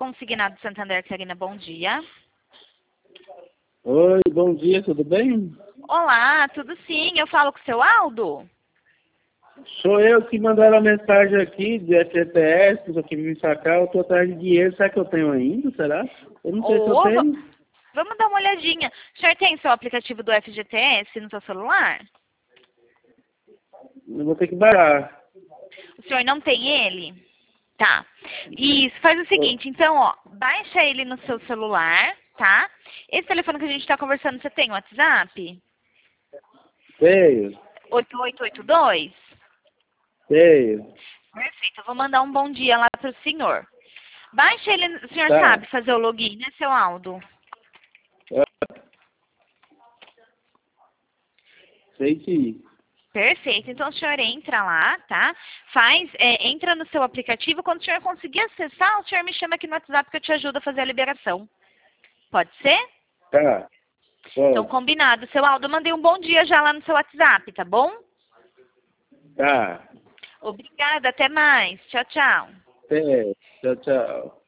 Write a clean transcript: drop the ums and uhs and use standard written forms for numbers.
Consignado Santander, Karina, bom dia. Oi, bom dia, tudo bem? Olá, tudo sim. Eu falo com o seu Aldo? Sou eu que mandaram a mensagem aqui de FGTS, eu que vim sacar, eu tô atrás de dinheiro, será que eu tenho ainda, será? Eu não sei se eu tenho. Vamos dar uma olhadinha. O senhor tem seu aplicativo do FGTS no seu celular? Eu vou ter que baixar. O senhor não tem ele? Tá. Isso, faz o seguinte, então, ó, baixa ele no seu celular, tá? Esse telefone que a gente tá conversando, você tem o WhatsApp? Tenho, 8882? tenho. Perfeito, eu vou mandar um bom dia lá pro senhor. Baixa ele, o senhor Tá. sabe fazer o login, né, seu Aldo? Sei sim. Perfeito, então o senhor entra lá, tá? Entra no seu aplicativo, quando o senhor conseguir acessar, o senhor me chama aqui no WhatsApp que eu te ajudo a fazer a liberação. Pode ser? Tá. Então, Pode. combinado. Seu Aldo, eu mandei um bom dia já lá no seu WhatsApp, tá bom? Tá. Obrigada, até mais. Tchau, tchau. Até. Tchau, tchau.